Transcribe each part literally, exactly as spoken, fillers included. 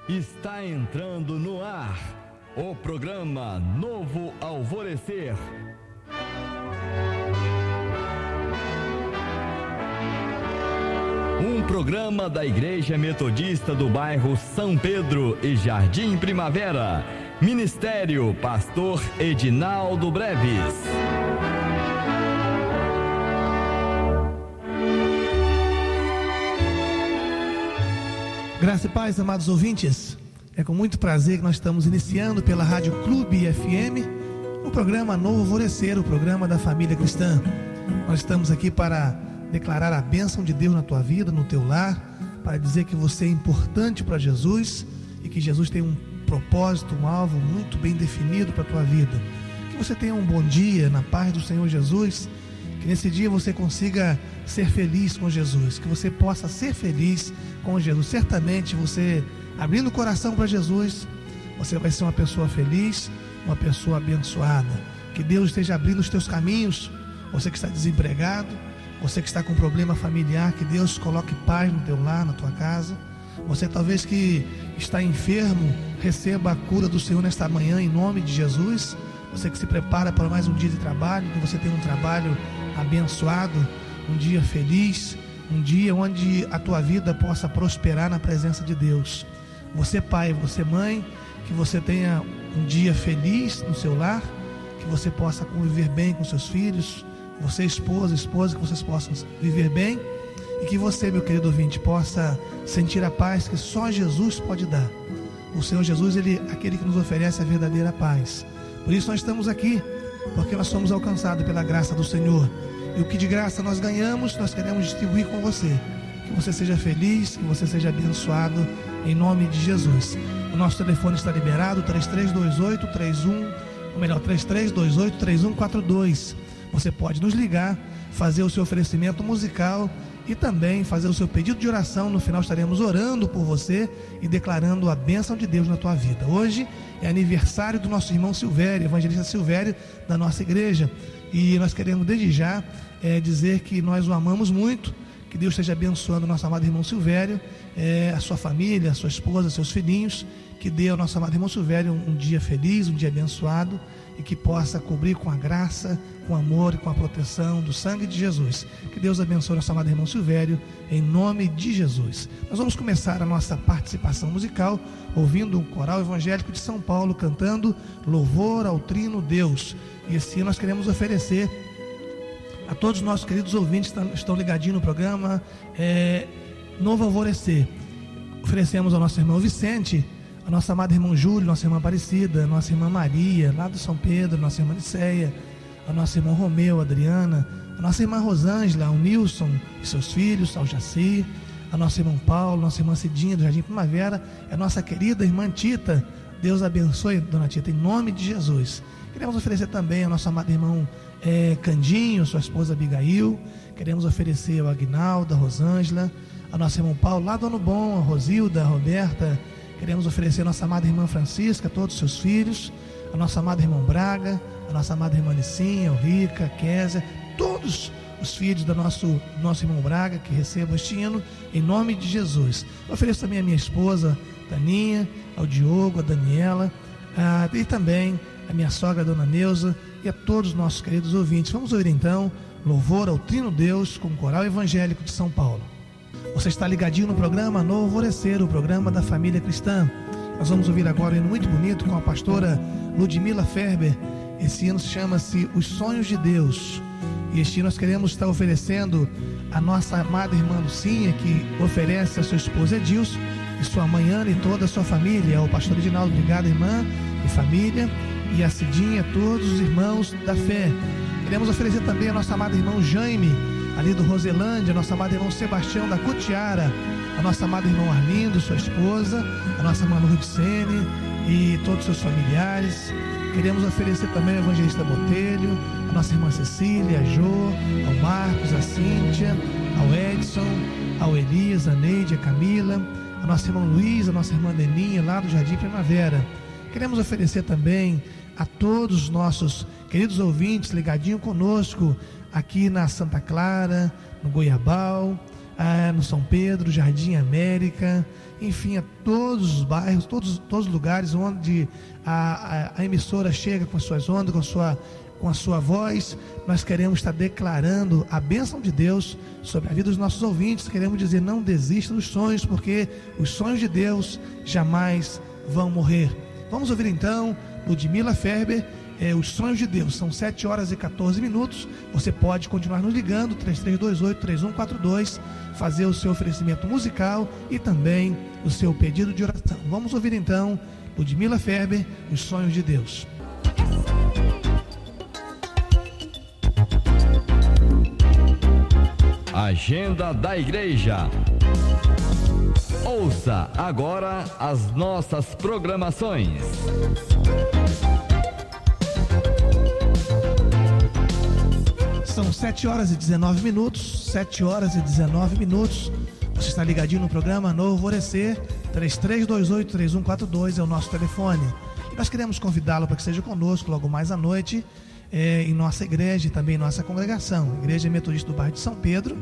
Está entrando no ar o programa Novo Alvorecer. Um programa da Igreja Metodista do bairro São Pedro e Jardim Primavera. Ministério Pastor Edinaldo Breves. Graça e paz, amados ouvintes. É com muito prazer que nós estamos iniciando pela Rádio Clube F M o programa Novo Alvorecer, o programa da família cristã. Nós estamos aqui para declarar a bênção de Deus na tua vida, no teu lar, para dizer que você é importante para Jesus e que Jesus tem um propósito, um alvo muito bem definido para a tua vida. Que você tenha um bom dia na paz do Senhor Jesus, que nesse dia você consiga ser feliz com Jesus, que você possa ser feliz com Jesus. Certamente você, abrindo o coração para Jesus, você vai ser uma pessoa feliz, uma pessoa abençoada. Que Deus esteja abrindo os teus caminhos. Você que está desempregado, você que está com problema familiar, que Deus coloque paz no teu lar, na tua casa. Você talvez que está enfermo, receba a cura do Senhor nesta manhã em nome de Jesus. Você que se prepara para mais um dia de trabalho, que você tenha um trabalho abençoado, um dia feliz, um dia onde a tua vida possa prosperar na presença de Deus. Você pai, você mãe, que você tenha um dia feliz no seu lar, que você possa conviver bem com seus filhos. Você esposa, esposa, que vocês possam viver bem e que você, meu querido ouvinte, possa sentir a paz que só Jesus pode dar. O Senhor Jesus, Ele é aquele que nos oferece a verdadeira paz. Por isso nós estamos aqui, porque nós somos alcançados pela graça do Senhor. E o que de graça nós ganhamos, nós queremos distribuir com você. Que você seja feliz, que você seja abençoado, em nome de Jesus. O nosso telefone está liberado, três três dois oito, três um, ou melhor, três três dois oito, três um quatro dois. Você pode nos ligar, fazer o seu oferecimento musical e também fazer o seu pedido de oração. No final estaremos orando por você e declarando a bênção de Deus na tua vida. Hoje é aniversário do nosso irmão Silvério, evangelista Silvério, da nossa igreja. E nós queremos desde já é, dizer que nós o amamos muito, que Deus esteja abençoando o nosso amado irmão Silvério, é, a sua família, a sua esposa, seus filhinhos, que dê ao nosso amado irmão Silvério um, um dia feliz, um dia abençoado, e que possa cobrir com a graça, com o amor e com a proteção do sangue de Jesus. Que Deus abençoe nosso amado irmão Silvério, em nome de Jesus. Nós vamos começar a nossa participação musical ouvindo um coral evangélico de São Paulo cantando Louvor ao Trino Deus. E assim nós queremos oferecer a todos os nossos queridos ouvintes que estão ligadinhos no programa é, Novo Alvorecer. Oferecemos ao nosso irmão Vicente, a nossa amada irmã Júlio, nossa irmã Aparecida, a nossa irmã Maria, lá do São Pedro, nossa irmã Liceia, a nossa irmã Romeu, Adriana, a nossa irmã Rosângela, o Nilson e seus filhos, ao Jaci, a nossa irmã Paulo, nossa irmã Cidinha do Jardim Primavera, a nossa querida irmã Tita. Deus abençoe, dona Tita, em nome de Jesus. Queremos oferecer também ao nosso amado irmão é, Candinho, sua esposa Abigail. Queremos oferecer ao Aguinaldo, a Rosângela, a nossa irmã Paulo, lá do Ano Bom, a Rosilda, a Roberta. Queremos oferecer a nossa amada irmã Francisca, a todos os seus filhos, a nossa amada irmã Braga, a nossa amada irmã Nicinha, Rica, a Késia, todos os filhos do nosso, nosso irmão Braga que recebam este hino, em nome de Jesus. Eu ofereço também a minha esposa, Taninha, ao Diogo, a Daniela, a, e também a minha sogra, a dona Neuza, e a todos os nossos queridos ouvintes. Vamos ouvir então Louvor ao Trino Deus com o coral evangélico de São Paulo. Você está ligadinho no programa Novo Alvorecer, o programa da família cristã. Nós vamos ouvir agora um hino muito bonito com a pastora Ludmila Ferber. Esse hino chama-se Os Sonhos de Deus. E este hino nós queremos estar oferecendo a nossa amada irmã Lucinha, que oferece a sua esposa Edilson e sua mãe Ana e toda a sua família. Ao pastor Edinaldo, obrigado, irmã e família. E a Cidinha, todos os irmãos da fé. Queremos oferecer também a nossa amada irmã Jaime, ali do Roselândia, a nossa amada irmão Sebastião da Cutiara, a nossa amada irmão Arlindo, sua esposa, a nossa irmã Ludicene e todos os seus familiares. Queremos oferecer também ao evangelista Botelho, a nossa irmã Cecília, a Jô, ao Marcos, a Cíntia, ao Edson, ao Elias, a Neide, a Camila, a nossa irmã Luísa, a nossa irmã Deninha, lá do Jardim Primavera. Queremos oferecer também a todos os nossos queridos ouvintes ligadinho conosco, aqui na Santa Clara, no Goiabal, ah, no São Pedro, Jardim América, enfim, a todos os bairros, todos, todos os lugares onde a, a, a emissora chega com as suas ondas, com a sua, com a sua voz. Nós queremos estar declarando a bênção de Deus sobre a vida dos nossos ouvintes. Queremos dizer: não desista dos sonhos, porque os sonhos de Deus jamais vão morrer. Vamos ouvir então Ludmila Ferber, é, Os Sonhos de Deus. São sete horas e quatorze minutos. Você pode continuar nos ligando, três três dois oito, três um quatro dois, fazer o seu oferecimento musical e também o seu pedido de oração. Vamos ouvir então Ludmila Ferber, Os Sonhos de Deus. Agenda da Igreja. Ouça agora as nossas programações. São sete horas e dezenove minutos, sete horas e dezenove minutos. Você está ligadinho no programa Novo Alvorecer. Três três dois oito, três um quatro dois é o nosso telefone. E nós queremos convidá-lo para que esteja conosco logo mais à noite, é, em nossa igreja e também em nossa congregação. Igreja Metodista do bairro de São Pedro.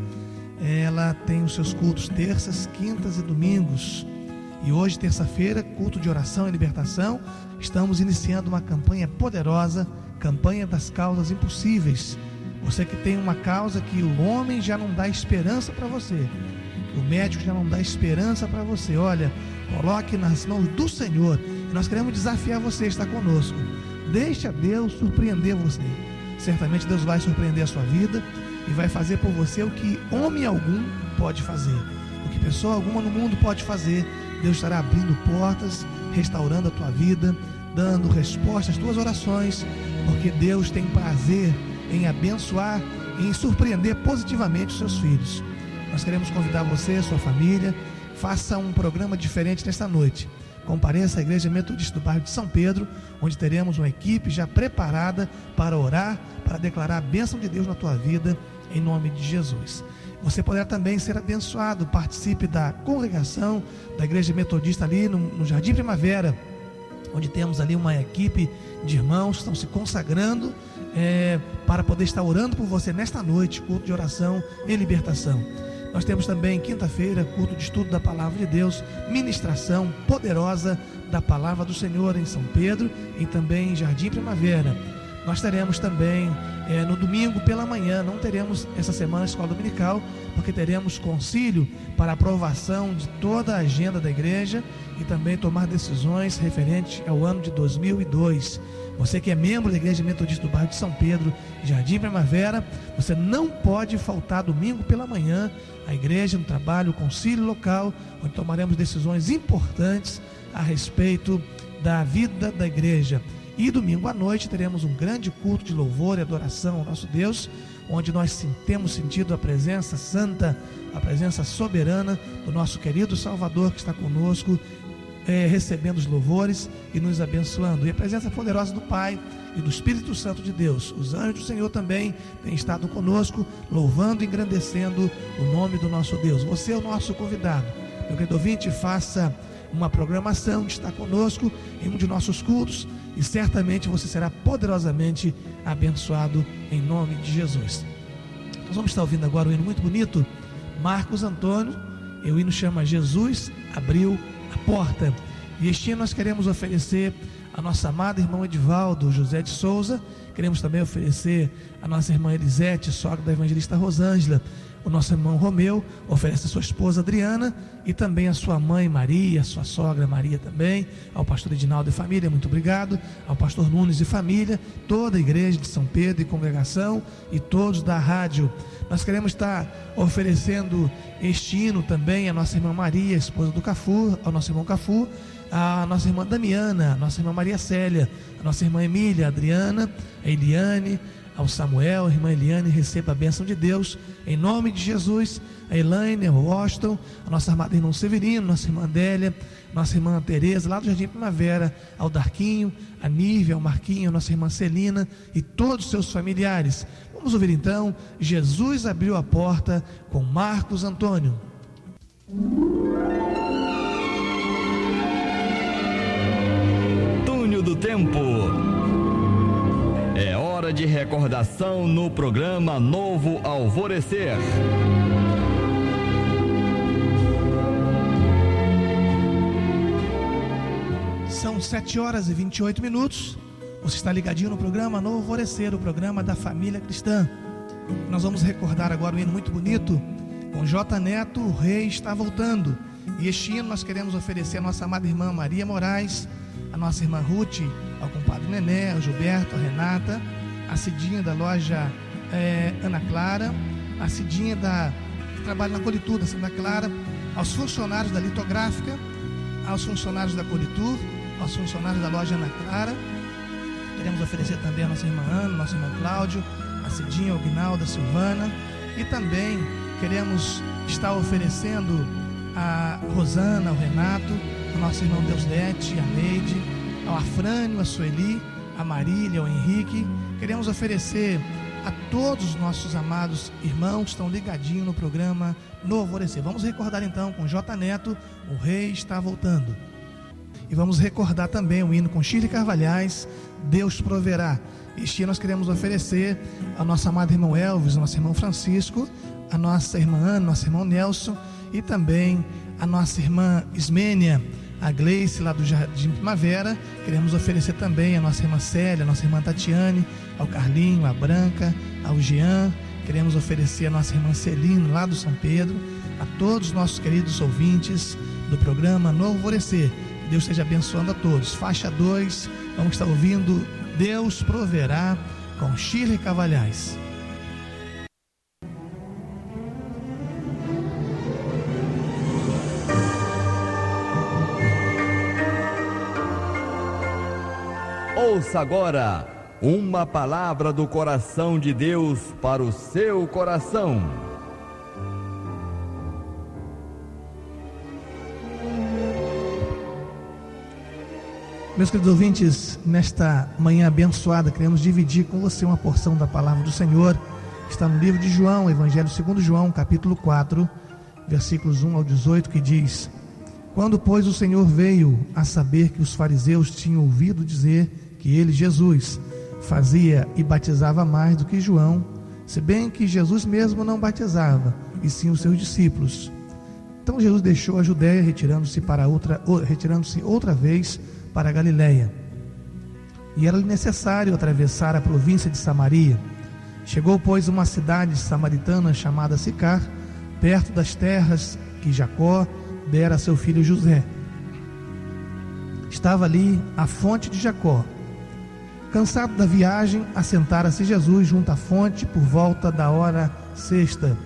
Ela tem os seus cultos terças, quintas e domingos. E hoje, terça-feira, culto de oração e libertação. Estamos iniciando uma campanha poderosa, campanha das causas impossíveis. Você que tem uma causa que o homem já não dá esperança para você, o médico já não dá esperança para você, olha, coloque nas mãos do Senhor. E nós queremos desafiar você a estar conosco. Deixa Deus surpreender você. Certamente Deus vai surpreender a sua vida e vai fazer por você o que homem algum pode fazer, o que pessoa alguma no mundo pode fazer. Deus estará abrindo portas, restaurando a tua vida, dando resposta às tuas orações, porque Deus tem prazer em abençoar e em surpreender positivamente os seus filhos. Nós queremos convidar você, sua família, faça um programa diferente nesta noite. Compareça à Igreja Metodista do bairro de São Pedro, onde teremos uma equipe já preparada para orar, para declarar a bênção de Deus na tua vida, em nome de Jesus. Você poderá também ser abençoado. Participe da congregação da Igreja Metodista ali no, no Jardim Primavera, onde temos ali uma equipe de irmãos que estão se consagrando é, para poder estar orando por você nesta noite, culto de oração e libertação. Nós temos também quinta-feira, culto de estudo da Palavra de Deus, ministração poderosa da Palavra do Senhor em São Pedro e também em Jardim Primavera. Nós teremos também é, no domingo pela manhã, não teremos essa semana a escola dominical, porque teremos concílio para aprovação de toda a agenda da igreja e também tomar decisões referentes ao ano de dois mil e dois. Você que é membro da Igreja Metodista do bairro de São Pedro, Jardim Primavera, você não pode faltar domingo pela manhã a igreja, no trabalho, o concílio local, onde tomaremos decisões importantes a respeito da vida da igreja. E domingo à noite teremos um grande culto de louvor e adoração ao nosso Deus, onde nós temos sentido a presença santa, a presença soberana do nosso querido Salvador que está conosco, é, recebendo os louvores e nos abençoando. E a presença poderosa do Pai e do Espírito Santo de Deus. Os anjos do Senhor também têm estado conosco, louvando e engrandecendo o nome do nosso Deus. Você é o nosso convidado. Meu querido ouvinte, faça uma programação de estar conosco em um de nossos cultos e certamente você será poderosamente abençoado em nome de Jesus. Nós vamos estar ouvindo agora um hino muito bonito, Marcos Antônio, e o hino chama Jesus Abriu a Porta. E este ano nós queremos oferecer a nossa amada irmã Edivaldo José de Souza, queremos também oferecer a nossa irmã Elisete, sogra da evangelista Rosângela. O nosso irmão Romeu oferece a sua esposa Adriana e também a sua mãe Maria, sua sogra Maria também, ao pastor Edinaldo e família, muito obrigado, ao pastor Nunes e família, toda a igreja de São Pedro e congregação e todos da rádio. Nós queremos estar oferecendo este hino também à nossa irmã Maria, esposa do Cafu, ao nosso irmão Cafu, à nossa irmã Damiana, à nossa irmã Maria Célia, à nossa irmã Emília, a Adriana, a Eliane, ao Samuel, a irmã Eliane, receba a bênção de Deus, em nome de Jesus, a Elaine, ao Austin, a nossa amada irmã Severino, nossa irmã Adélia, nossa irmã Tereza, lá do Jardim Primavera, ao Darquinho, a Nívia, ao Marquinho, a nossa irmã Celina e todos os seus familiares. Vamos ouvir então, Jesus Abriu a Porta, com Marcos Antônio. Túnel do Tempo. É hora de recordação no programa Novo Alvorecer. São sete horas e vinte e oito minutos. Você está ligadinho no programa Novo Alvorecer, o programa da família cristã. Nós vamos recordar agora um hino muito bonito com J. Neto, o Rei está voltando. E este hino nós queremos oferecer à nossa amada irmã Maria Moraes, a nossa irmã Ruth, ao compadre Nené, ao Gilberto, a Renata, a Cidinha da loja é, Ana Clara, a Cidinha da, que trabalha na Colitur da Santa Clara, aos funcionários da Litográfica, aos funcionários da Colitur, aos funcionários da loja Ana Clara. Queremos oferecer também a nossa irmã Ana, nosso irmão Cláudio, a Cidinha, a Aguinalda, a Silvana, e também queremos estar oferecendo a Rosana, ao Renato, ao nosso irmão Deusdete, a Neide, ao Afrânio, a Sueli, a Marília, ao Henrique. Queremos oferecer a todos os nossos amados irmãos que estão ligadinhos no programa Novo Alvorecer. Vamos recordar então com J. Neto, o Rei está voltando. E vamos recordar também o hino com Shirley Carvalhais, Deus proverá. Este hino nós queremos oferecer ao nosso amado irmão Elvis, ao nosso irmão Francisco, a nossa irmã Ana, nosso irmão Nelson e também a nossa irmã Ismênia, a Gleice lá do Jardim Primavera. Queremos oferecer também a nossa irmã Célia, a nossa irmã Tatiane, ao Carlinho, a Branca, ao Jean. Queremos oferecer a nossa irmã Celina lá do São Pedro, a todos os nossos queridos ouvintes do programa Novo Alvorecer. Que Deus esteja abençoando a todos. Faixa dois, vamos estar ouvindo Deus proverá com Shirley Carvalhais. Ouça agora uma palavra do coração de Deus para o seu coração. Meus queridos ouvintes, nesta manhã abençoada, queremos dividir com você uma porção da palavra do Senhor, que está no livro de João, Evangelho segundo João, capítulo quatro, versículos um ao dezoito, que diz: Quando, pois, o Senhor veio a saber que os fariseus tinham ouvido dizer que ele, Jesus, fazia e batizava mais do que João, se bem que Jesus mesmo não batizava, e sim os seus discípulos. Então Jesus deixou a Judéia, retirando-se para outra, retirando-se outra vez para a Galiléia. E era necessário atravessar a província de Samaria. Chegou, pois, uma cidade samaritana chamada Sicar, perto das terras que Jacó dera a seu filho José. Estava ali a fonte de Jacó. Cansado da viagem, assentara-se Jesus junto à fonte por volta da hora sexta.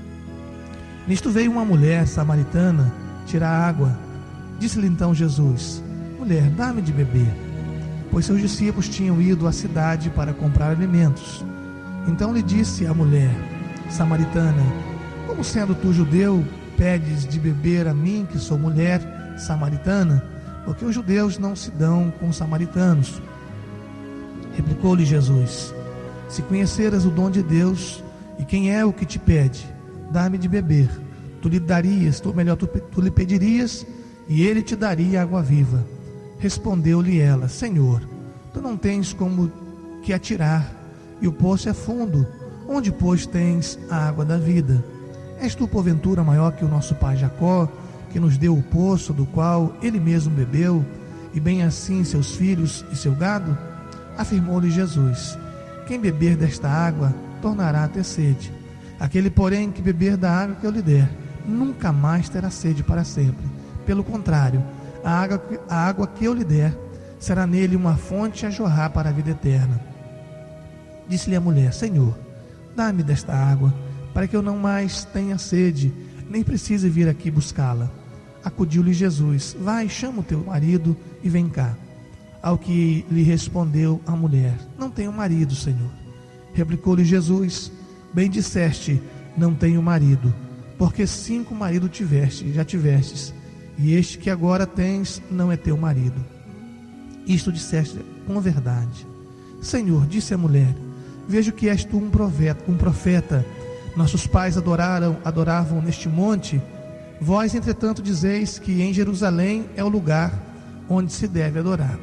Nisto veio uma mulher samaritana tirar água. Disse-lhe então Jesus: Mulher, dá-me de beber. Pois seus discípulos tinham ido à cidade para comprar alimentos. Então lhe disse a mulher samaritana: Como sendo tu judeu, pedes de beber a mim, que sou mulher samaritana? Porque os judeus não se dão com os samaritanos. Replicou-lhe Jesus: Se conheceras o dom de Deus, e quem é o que te pede, dá-me de beber, tu lhe darias, ou melhor, tu, tu lhe pedirias, e ele te daria água viva. Respondeu-lhe ela: Senhor, tu não tens como que atirar, e o poço é fundo. Onde, pois, tens a água da vida? És tu, porventura, maior que o nosso pai Jacó, que nos deu o poço, do qual ele mesmo bebeu, e bem assim seus filhos e seu gado? Afirmou-lhe Jesus: Quem beber desta água tornará a ter sede. Aquele, porém, que beber da água que eu lhe der, nunca mais terá sede para sempre. Pelo contrário, a água, a água que eu lhe der será nele uma fonte a jorrar para a vida eterna. Disse-lhe a mulher: Senhor, dá-me desta água, para que eu não mais tenha sede, nem precise vir aqui buscá-la. Acudiu-lhe Jesus: Vai, chama o teu marido e vem cá. Ao que lhe respondeu a mulher: Não tenho marido, Senhor. Replicou-lhe Jesus: Bem disseste, não tenho marido, porque cinco maridos tiveste, já tivestes, e este que agora tens não é teu marido. Isto disseste com verdade. Senhor, disse a mulher: Vejo que és tu um profeta, um profeta. Nossos pais adoraram, adoravam neste monte. Vós, entretanto, dizeis que em Jerusalém é o lugar onde se deve adorar.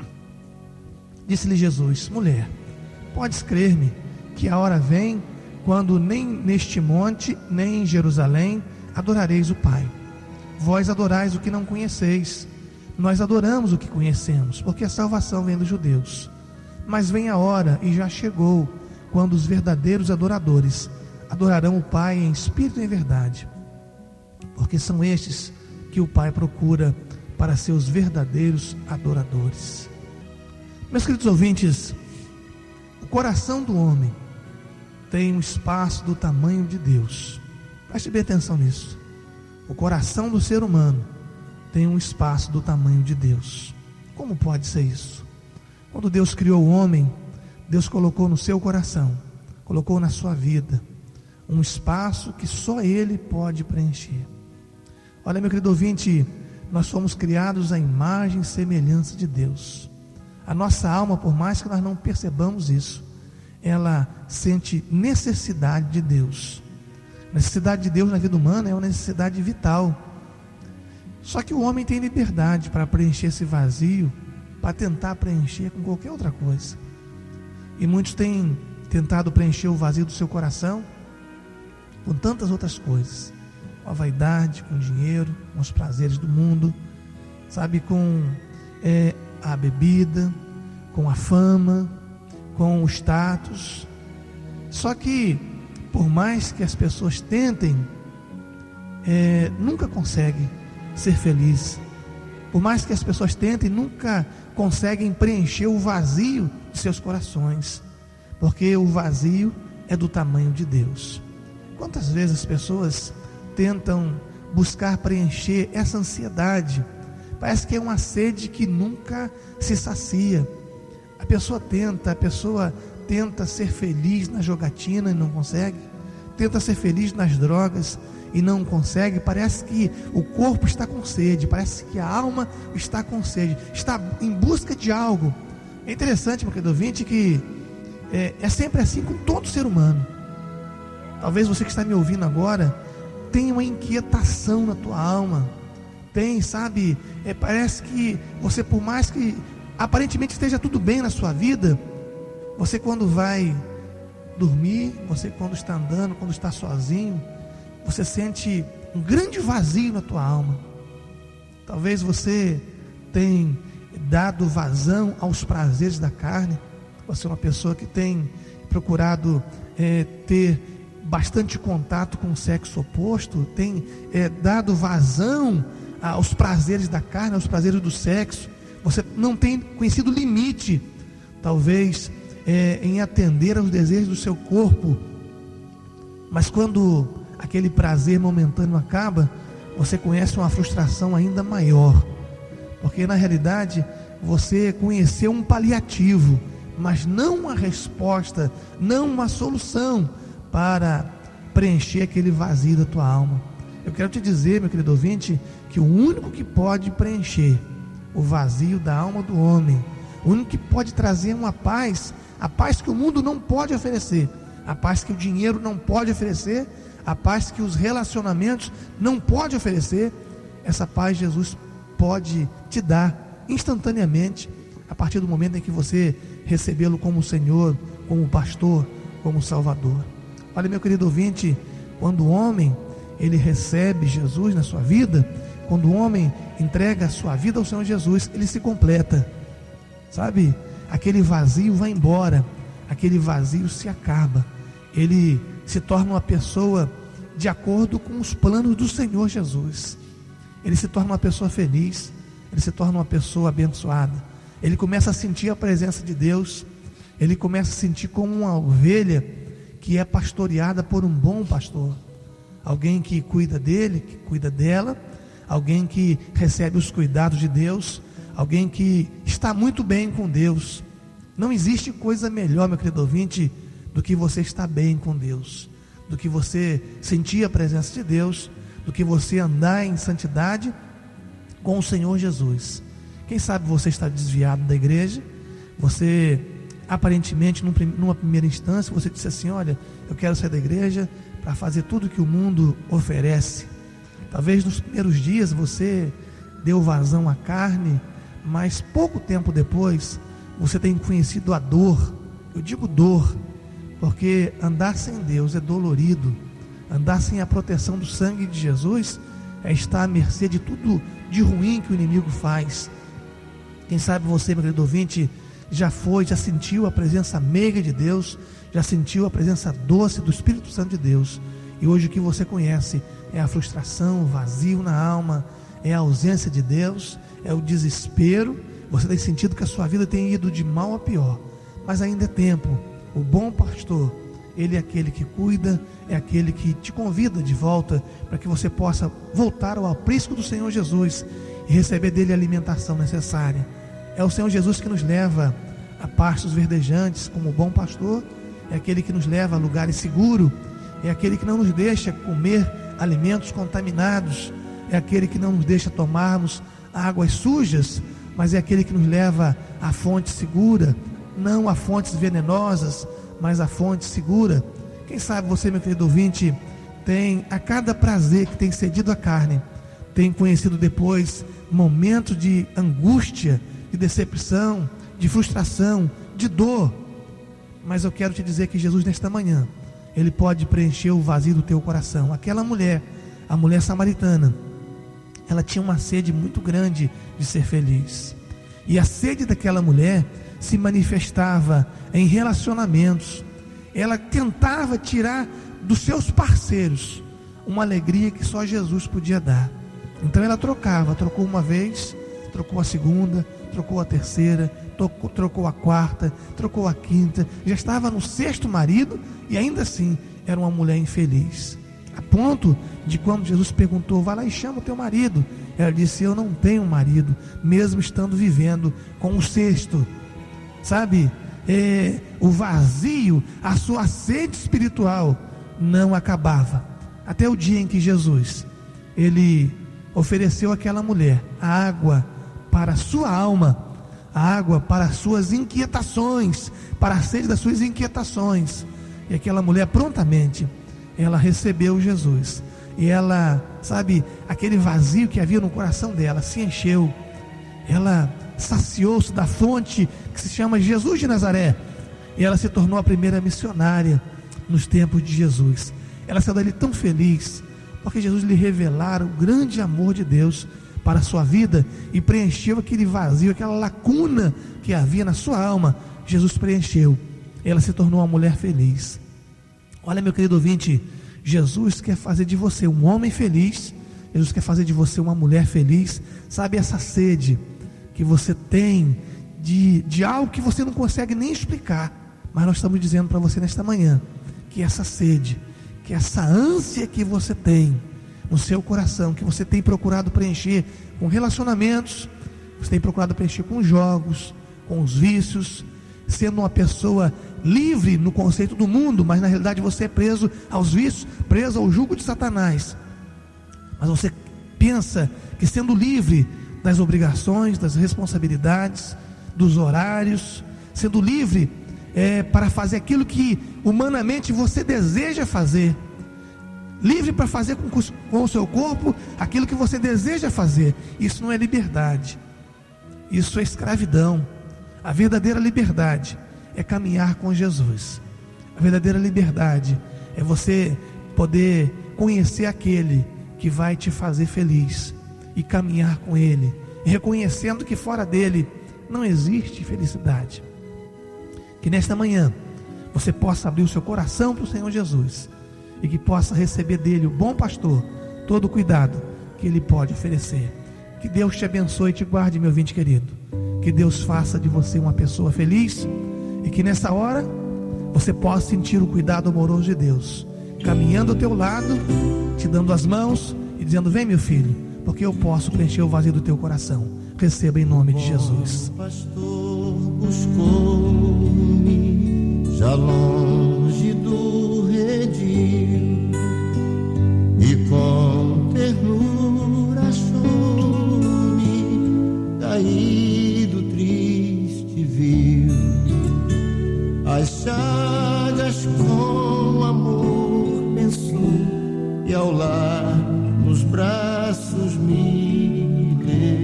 Disse-lhe Jesus: Mulher, podes crer-me que a hora vem quando nem neste monte, nem em Jerusalém adorareis o Pai. Vós adorais o que não conheceis. nós adoramos o que conhecemos, porque a salvação vem dos judeus. Mas vem a hora, e já chegou, quando os verdadeiros adoradores adorarão o Pai em espírito e em verdade, porque são estes que o Pai procura para seus verdadeiros adoradores. Meus queridos ouvintes, o coração do homem tem um espaço do tamanho de Deus. Preste bem atenção nisso. O coração do ser humano tem um espaço do tamanho de Deus. Como pode ser isso? Quando Deus criou o homem, Deus colocou no seu coração, colocou na sua vida, um espaço que só Ele pode preencher. Olha, meu querido ouvinte, nós fomos criados à imagem e semelhança de Deus. A nossa alma, por mais que nós não percebamos isso, ela sente necessidade de Deus. Necessidade de Deus na vida humana é uma necessidade vital. Só que o homem tem liberdade para preencher esse vazio, para tentar preencher com qualquer outra coisa. E muitos têm tentado preencher o vazio do seu coração com tantas outras coisas, com a vaidade, com o dinheiro, com os prazeres do mundo, sabe, com é, a bebida, com a fama, com o status. Só que, por mais que as pessoas tentem, é, nunca conseguem ser felizes. Por mais que as pessoas tentem, nunca conseguem preencher o vazio de seus corações, porque o vazio é do tamanho de Deus. Quantas vezes as pessoas tentam buscar preencher essa ansiedade? Parece que é uma sede que nunca se sacia. A pessoa tenta, a pessoa tenta ser feliz na jogatina e não consegue, tenta ser feliz nas drogas e não consegue. Parece que o corpo está com sede, parece que a alma está com sede, está em busca de algo. É interessante, meu querido ouvinte, que é, é sempre assim com todo ser humano. Talvez você que está me ouvindo agora tenha uma inquietação na tua alma, tem, sabe, é, parece que você, por mais que aparentemente esteja tudo bem na sua vida, você quando vai dormir, você quando está andando, quando está sozinho, você sente um grande vazio na tua alma. Talvez você tenha dado vazão aos prazeres da carne. Você é uma pessoa que tem procurado é, ter bastante contato com o sexo oposto, tem é, dado vazão aos prazeres da carne, aos prazeres do sexo. Você não tem conhecido limite, talvez, é, em atender aos desejos do seu corpo. Mas quando aquele prazer momentâneo acaba, você conhece uma frustração ainda maior, porque na realidade você conheceu um paliativo, mas não uma resposta, não uma solução para preencher aquele vazio da tua alma. Eu quero te dizer, meu querido ouvinte, que o único que pode preencher o vazio da alma do homem, o único que pode trazer uma paz, a paz que o mundo não pode oferecer, a paz que o dinheiro não pode oferecer, a paz que os relacionamentos não podem oferecer, essa paz Jesus pode te dar instantaneamente, a partir do momento em que você recebê-lo como Senhor, como pastor, como Salvador. Olha, meu querido ouvinte, quando o homem ele recebe Jesus na sua vida, quando o homem entrega a sua vida ao Senhor Jesus, ele se completa, sabe? Aquele vazio vai embora, aquele vazio se acaba, ele se torna uma pessoa de acordo com os planos do Senhor Jesus. Ele se torna uma pessoa feliz, ele se torna uma pessoa abençoada, ele começa a sentir a presença de Deus, ele começa a sentir como uma ovelha que é pastoreada por um bom pastor, alguém que cuida dele, que cuida dela, alguém que recebe os cuidados de Deus, alguém que está muito bem com Deus. Não existe coisa melhor, meu querido ouvinte, do que você estar bem com Deus, do que você sentir a presença de Deus, do que você andar em santidade com o Senhor Jesus. Quem sabe você está desviado da igreja, você aparentemente numa primeira instância você disse assim: olha, eu quero sair da igreja para fazer tudo que o mundo oferece. Talvez nos primeiros dias você deu vazão à carne, mas pouco tempo depois você tem conhecido a dor. Eu digo dor porque andar sem Deus é dolorido. Andar sem a proteção do sangue de Jesus é estar à mercê de tudo, de ruim que o inimigo faz. Quem sabe você, meu querido ouvinte, já foi, já sentiu a presença meiga de Deus, já sentiu a presença doce do Espírito Santo de Deus, e hoje o que você conhece é a frustração, o vazio na alma, é a ausência de Deus, é o desespero. Você tem sentido que a sua vida tem ido de mal a pior, mas ainda é tempo. O bom pastor, ele é aquele que cuida, é aquele que te convida de volta, para que você possa voltar ao aprisco do Senhor Jesus e receber dele a alimentação necessária. É o Senhor Jesus que nos leva a pastos verdejantes como bom pastor, é aquele que nos leva a lugares seguros, é aquele que não nos deixa comer alimentos contaminados, é aquele que não nos deixa tomarmos águas sujas, mas é aquele que nos leva à fonte segura, não a fontes venenosas, mas a fonte segura. Quem sabe você, meu querido ouvinte, tem a cada prazer que tem cedido à carne, tem conhecido depois momentos de angústia, de decepção, de frustração, de dor. Mas eu quero te dizer que Jesus, nesta manhã, Ele pode preencher o vazio do teu coração. Aquela mulher, a mulher samaritana, ela tinha uma sede muito grande de ser feliz, e a sede daquela mulher se manifestava em relacionamentos. Ela tentava tirar dos seus parceiros uma alegria que só Jesus podia dar. Então ela trocava, trocou uma vez, trocou a segunda, trocou a terceira, trocou, trocou a quarta, trocou a quinta, já estava no sexto marido, e ainda assim era uma mulher infeliz, a ponto de, quando Jesus perguntou, vai lá e chama o teu marido, ela disse, eu não tenho marido, mesmo estando vivendo com o sexto. Sabe, é, o vazio, a sua sede espiritual não acabava, até o dia em que Jesus, Ele ofereceu àquela mulher a água para a sua alma, a água para as suas inquietações, para a sede das suas inquietações. E aquela mulher prontamente, ela recebeu Jesus, e ela, sabe, aquele vazio que havia no coração dela se encheu, ela saciou-se da fonte que se chama Jesus de Nazaré, e ela se tornou a primeira missionária nos tempos de Jesus. Ela saiu dali tão feliz, porque Jesus lhe revelara o grande amor de Deus para a sua vida, e preencheu aquele vazio, aquela lacuna que havia na sua alma. Jesus preencheu, ela se tornou uma mulher feliz. Olha, meu querido ouvinte, Jesus quer fazer de você um homem feliz, Jesus quer fazer de você uma mulher feliz. Sabe, essa sede que você tem de, de algo que você não consegue nem explicar, mas nós estamos dizendo para você nesta manhã, que essa sede, que essa ânsia que você tem no seu coração, que você tem procurado preencher com relacionamentos, você tem procurado preencher com jogos, com os vícios, sendo uma pessoa livre no conceito do mundo, mas na realidade você é preso aos vícios, preso ao jugo de Satanás. Mas você pensa que, sendo livre das obrigações, das responsabilidades, dos horários, sendo livre é, para fazer aquilo que humanamente você deseja fazer, livre para fazer com, com o seu corpo aquilo que você deseja fazer, isso não é liberdade, isso é escravidão. A verdadeira liberdade é caminhar com Jesus. A verdadeira liberdade é você poder conhecer aquele que vai te fazer feliz e caminhar com Ele, reconhecendo que fora dele não existe felicidade. Que nesta manhã você possa abrir o seu coração para o Senhor Jesus, e que possa receber dele, o bom pastor, todo o cuidado que ele pode oferecer. Que Deus te abençoe e te guarde, meu ouvinte querido. Que Deus faça de você uma pessoa feliz, e que nessa hora você possa sentir o cuidado amoroso de Deus, caminhando ao teu lado, te dando as mãos e dizendo, vem meu filho, porque eu posso preencher o vazio do teu coração. Receba em nome de Jesus. O pastor buscou-me já longe do redil, e com ternura achou-me caído, triste viu as chagas, com amor pensou, e ao lar nos braços me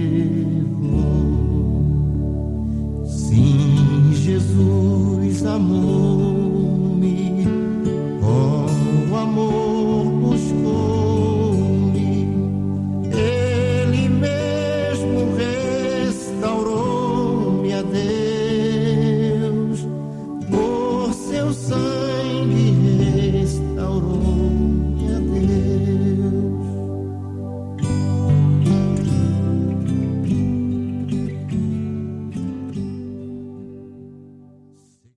levou. Sim, Jesus amou-me, com amor buscou-me, Ele me teu sangue